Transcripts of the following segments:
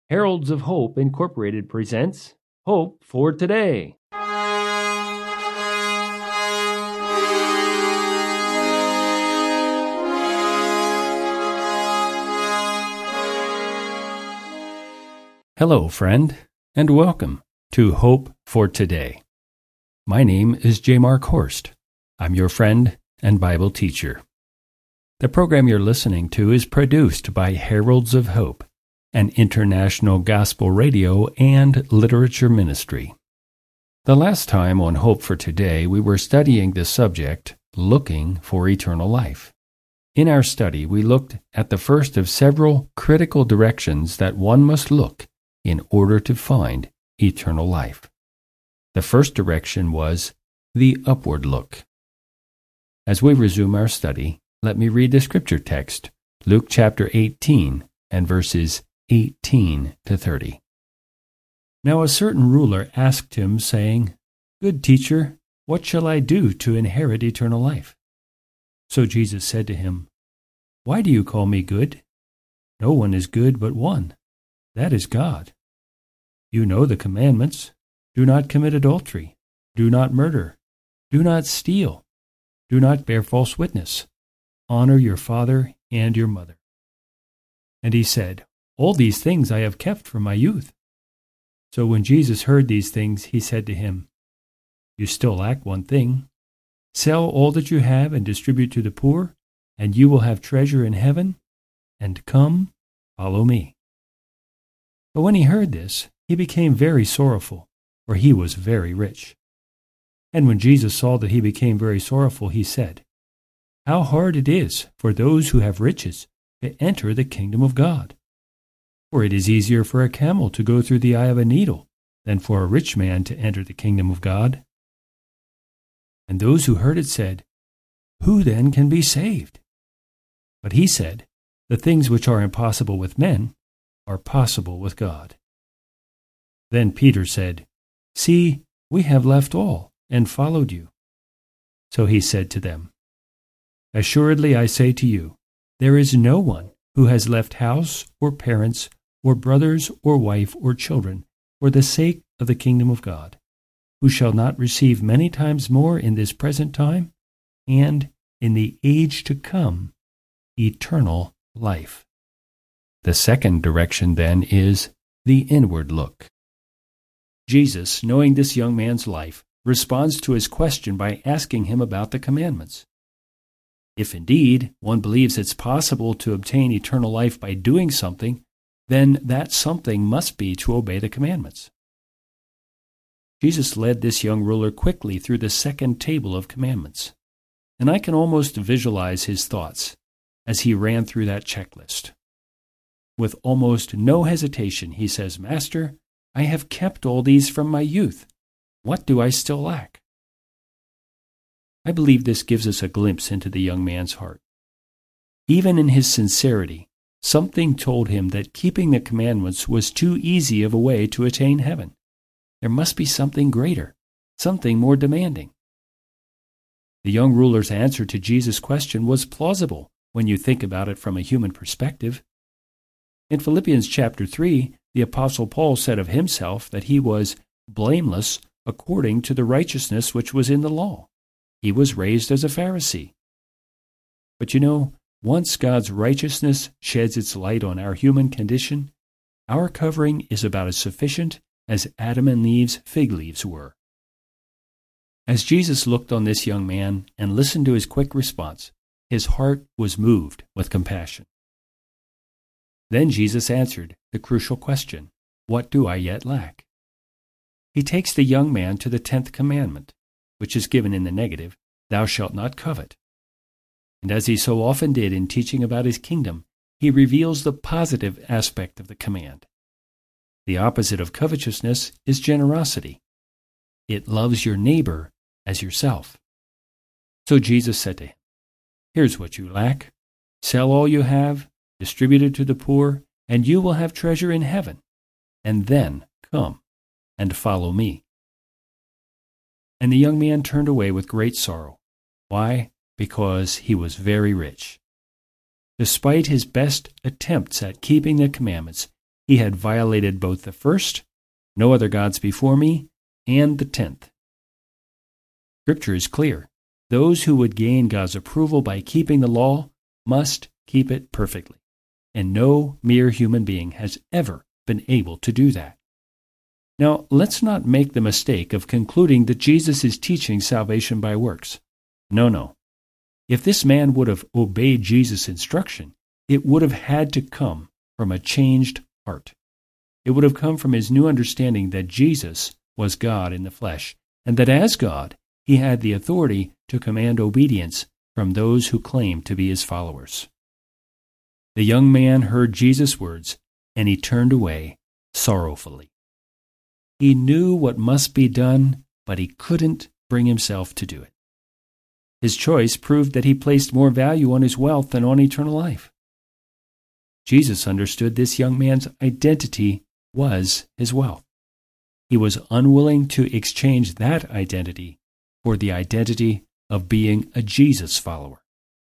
Heralds of Hope Incorporated presents Hope for Today. Hello, friend, and welcome to Hope for Today. My name is J. Mark Horst. I'm your friend and Bible teacher. The program you're listening to is produced by Heralds of Hope, an international gospel radio and literature ministry. The last time on Hope for Today, we were studying the subject, Looking for Eternal Life. In our study, we looked at the first of several critical directions that one must look in order to find eternal life. The first direction was the upward look. As we resume our study, let me read the scripture text, Luke chapter 18 and verses 18 to 30. Now a certain ruler asked him, saying, Good teacher, what shall I do to inherit eternal life? So Jesus said to him, Why do you call me good? No one is good but one, that is God. You know the commandments. Do not commit adultery. Do not murder. Do not steal. Do not bear false witness. Honor your father and your mother. And he said, All these things I have kept from my youth. So when Jesus heard these things, he said to him, You still lack one thing. Sell all that you have and distribute to the poor, and you will have treasure in heaven. And come, follow me. But when he heard this, he became very sorrowful, for he was very rich. And when Jesus saw that he became very sorrowful, he said, How hard it is for those who have riches to enter the kingdom of God. For it is easier for a camel to go through the eye of a needle than for a rich man to enter the kingdom of God. And those who heard it said, Who then can be saved? But he said, The things which are impossible with men are possible with God. Then Peter said, See, we have left all and followed you. So he said to them, Assuredly I say to you, there is no one who has left house or parents or brothers or wife or children for the sake of the kingdom of God, who shall not receive many times more in this present time and in the age to come eternal life. The second direction, then, is the inward look. Jesus, knowing this young man's life, responds to his question by asking him about the commandments. If indeed one believes it's possible to obtain eternal life by doing something, then that something must be to obey the commandments. Jesus led this young ruler quickly through the second table of commandments, and I can almost visualize his thoughts as he ran through that checklist. With almost no hesitation, he says, Master, I have kept all these from my youth. What do I still lack? I believe this gives us a glimpse into the young man's heart. Even in his sincerity, something told him that keeping the commandments was too easy of a way to attain heaven. There must be something greater, something more demanding. The young ruler's answer to Jesus' question was plausible when you think about it from a human perspective. In Philippians chapter 3, the Apostle Paul said of himself that he was blameless according to the righteousness which was in the law. He was raised as a Pharisee. But once God's righteousness sheds its light on our human condition, our covering is about as sufficient as Adam and Eve's fig leaves were. As Jesus looked on this young man and listened to his quick response, his heart was moved with compassion. Then Jesus answered the crucial question, What do I yet lack? He takes the young man to the 10th commandment, which is given in the negative, Thou shalt not covet. And as he so often did in teaching about his kingdom, he reveals the positive aspect of the command. The opposite of covetousness is generosity. It loves your neighbor as yourself. So Jesus said to him, Here's what you lack. Sell all you have, distribute it to the poor, and you will have treasure in heaven. And then come and follow me. And the young man turned away with great sorrow. Why? Because he was very rich. Despite his best attempts at keeping the commandments, he had violated both the first, "No other gods before me," and the 10th. Scripture is clear. Those who would gain God's approval by keeping the law must keep it perfectly, and no mere human being has ever been able to do that. Now, let's not make the mistake of concluding that Jesus is teaching salvation by works. No. If this man would have obeyed Jesus' instruction, it would have had to come from a changed heart. It would have come from his new understanding that Jesus was God in the flesh, and that as God, he had the authority to command obedience from those who claimed to be his followers. The young man heard Jesus' words, and he turned away sorrowfully. He knew what must be done, but he couldn't bring himself to do it. His choice proved that he placed more value on his wealth than on eternal life. Jesus understood this young man's identity was his wealth. He was unwilling to exchange that identity for the identity of being a Jesus follower.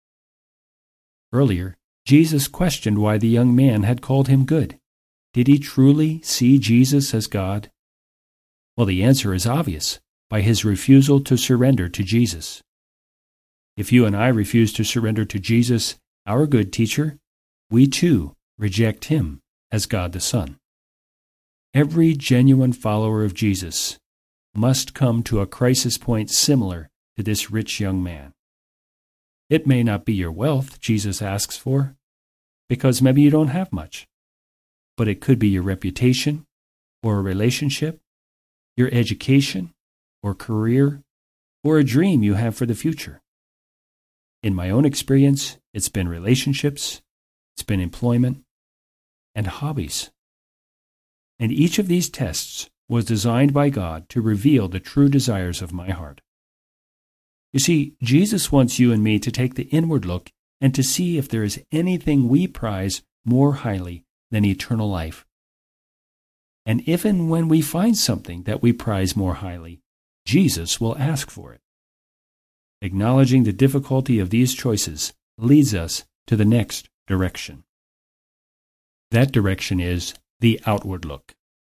Earlier, Jesus questioned why the young man had called him good. Did he truly see Jesus as God? Well, the answer is obvious, by his refusal to surrender to Jesus. If you and I refuse to surrender to Jesus, our good teacher, we too reject him as God the Son. Every genuine follower of Jesus must come to a crisis point similar to this rich young man. It may not be your wealth Jesus asks for, because maybe you don't have much, but it could be your reputation or a relationship, your education or career, or a dream you have for the future. In my own experience, it's been relationships, it's been employment, and hobbies. And each of these tests was designed by God to reveal the true desires of my heart. You see, Jesus wants you and me to take the inward look and to see if there is anything we prize more highly than eternal life. And if and when we find something that we prize more highly, Jesus will ask for it. Acknowledging the difficulty of these choices leads us to the next direction. That direction is the outward look.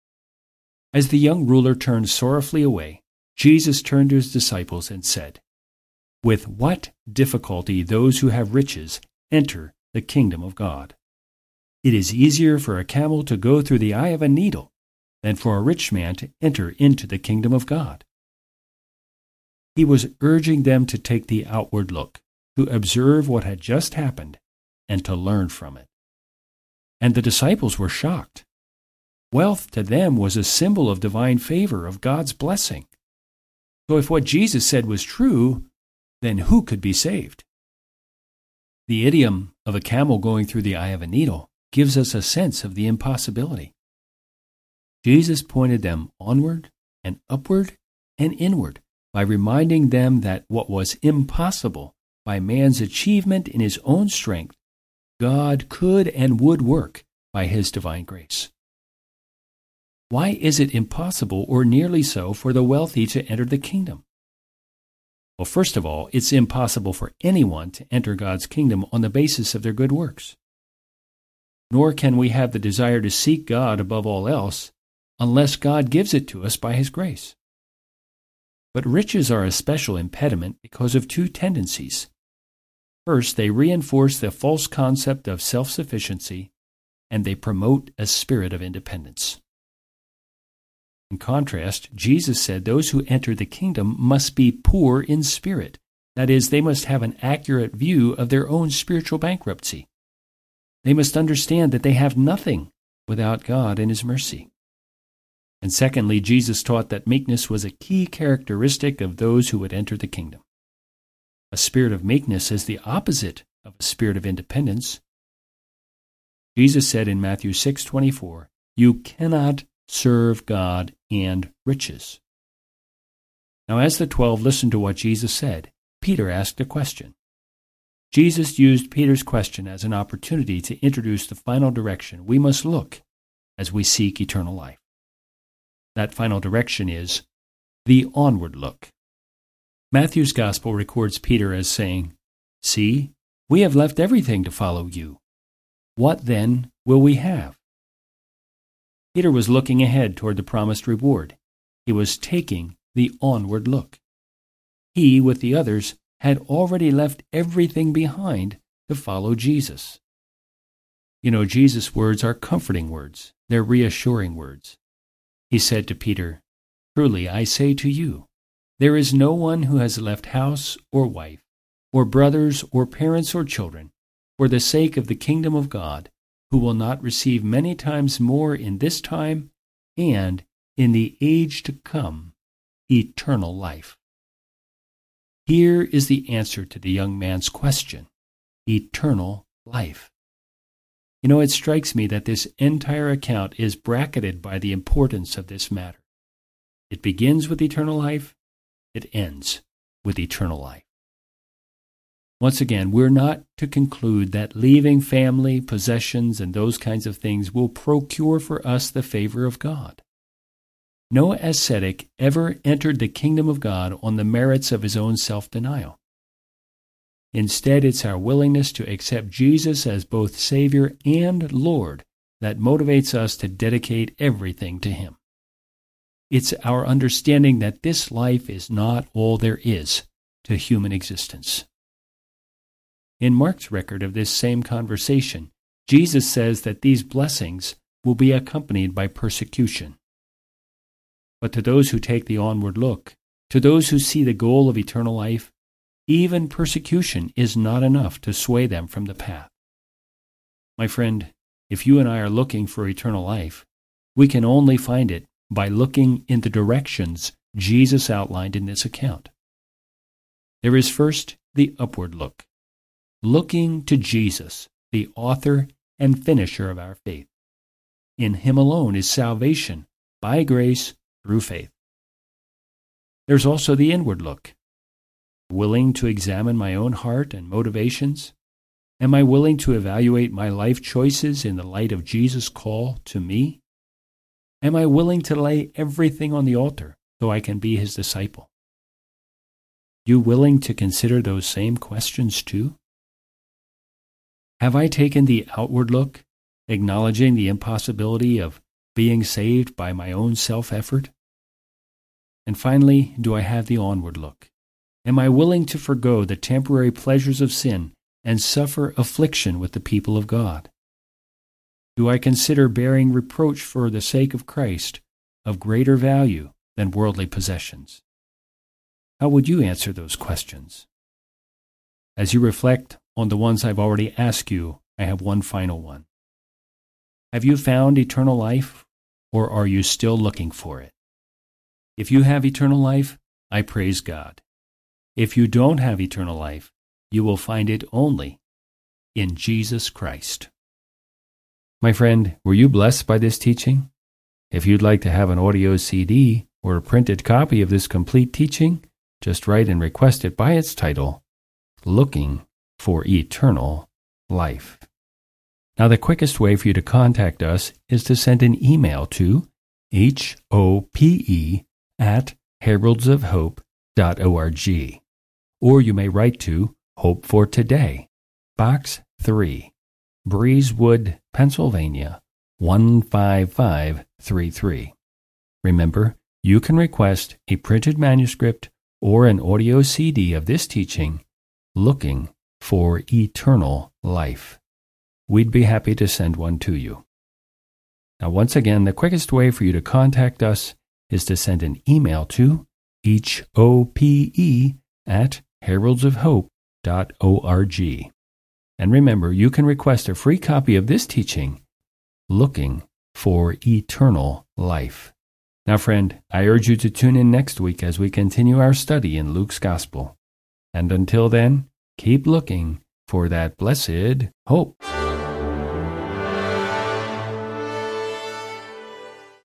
As the young ruler turned sorrowfully away, Jesus turned to his disciples and said, "With what difficulty those who have riches enter the kingdom of God. It is easier for a camel to go through the eye of a needle than for a rich man to enter into the kingdom of God." He was urging them to take the outward look, to observe what had just happened, and to learn from it. And the disciples were shocked. Wealth to them was a symbol of divine favor, of God's blessing. So if what Jesus said was true, then who could be saved? The idiom of a camel going through the eye of a needle gives us a sense of the impossibility. Jesus pointed them onward and upward and inward by reminding them that what was impossible by man's achievement in his own strength, God could and would work by his divine grace. Why is it impossible, or nearly so, for the wealthy to enter the kingdom? Well, first of all, it's impossible for anyone to enter God's kingdom on the basis of their good works. Nor can we have the desire to seek God above all else unless God gives it to us by his grace. But riches are a special impediment because of two tendencies. First, they reinforce the false concept of self-sufficiency, and they promote a spirit of independence. In contrast, Jesus said those who enter the kingdom must be poor in spirit. That is, they must have an accurate view of their own spiritual bankruptcy. They must understand that they have nothing without God and his mercy. And secondly, Jesus taught that meekness was a key characteristic of those who would enter the kingdom. A spirit of meekness is the opposite of a spirit of independence. Jesus said in Matthew 6:24, "You cannot serve God and riches." Now, as the 12 listened to what Jesus said, Peter asked a question. Jesus used Peter's question as an opportunity to introduce the final direction we must look as we seek eternal life. That final direction is the onward look. Matthew's gospel records Peter as saying, "See, we have left everything to follow you. What then will we have?" Peter was looking ahead toward the promised reward. He was taking the onward look. He, with the others, had already left everything behind to follow Jesus. You know, Jesus' words are comforting words. They're reassuring words. He said to Peter, "Truly I say to you, there is no one who has left house or wife, or brothers or parents or children, for the sake of the kingdom of God, who will not receive many times more in this time and in the age to come eternal life." Here is the answer to the young man's question: eternal life. You know, it strikes me that this entire account is bracketed by the importance of this matter. It begins with eternal life. It ends with eternal life. Once again, we're not to conclude that leaving family, possessions, and those kinds of things will procure for us the favor of God. No ascetic ever entered the kingdom of God on the merits of his own self-denial. Instead, it's our willingness to accept Jesus as both Savior and Lord that motivates us to dedicate everything to Him. It's our understanding that this life is not all there is to human existence. In Mark's record of this same conversation, Jesus says that these blessings will be accompanied by persecution. But to those who take the onward look, to those who see the goal of eternal life, even persecution is not enough to sway them from the path. My friend, if you and I are looking for eternal life, we can only find it by looking in the directions Jesus outlined in this account. There is first the upward look, looking to Jesus, the author and finisher of our faith. In Him alone is salvation, by grace, through faith. There's also the inward look, willing to examine my own heart and motivations. Am I willing to evaluate my life choices in the light of Jesus' call to me? Am I willing to lay everything on the altar so I can be His disciple? You willing to consider those same questions too? Have I taken the outward look, acknowledging the impossibility of being saved by my own self-effort? And finally, do I have the onward look? Am I willing to forgo the temporary pleasures of sin and suffer affliction with the people of God? Do I consider bearing reproach for the sake of Christ of greater value than worldly possessions? How would you answer those questions? As you reflect on the ones I've already asked you, I have one final one. Have you found eternal life, or are you still looking for it? If you have eternal life, I praise God. If you don't have eternal life, you will find it only in Jesus Christ. My friend, were you blessed by this teaching? If you'd like to have an audio CD or a printed copy of this complete teaching, just write and request it by its title, Looking for Eternal Life. Now, the quickest way for you to contact us is to send an email to hope@heraldsofhope.org. Or you may write to Hope for Today, Box 3, Breezewood, Pennsylvania, 15533. Remember, you can request a printed manuscript or an audio CD of this teaching, Looking for Eternal Life. We'd be happy to send one to you. Now, once again, the quickest way for you to contact us is to send an email to hope@heraldsofhope.org. And remember, you can request a free copy of this teaching, Looking for Eternal Life. Now, friend, I urge you to tune in next week as we continue our study in Luke's Gospel. And until then, keep looking for that blessed hope.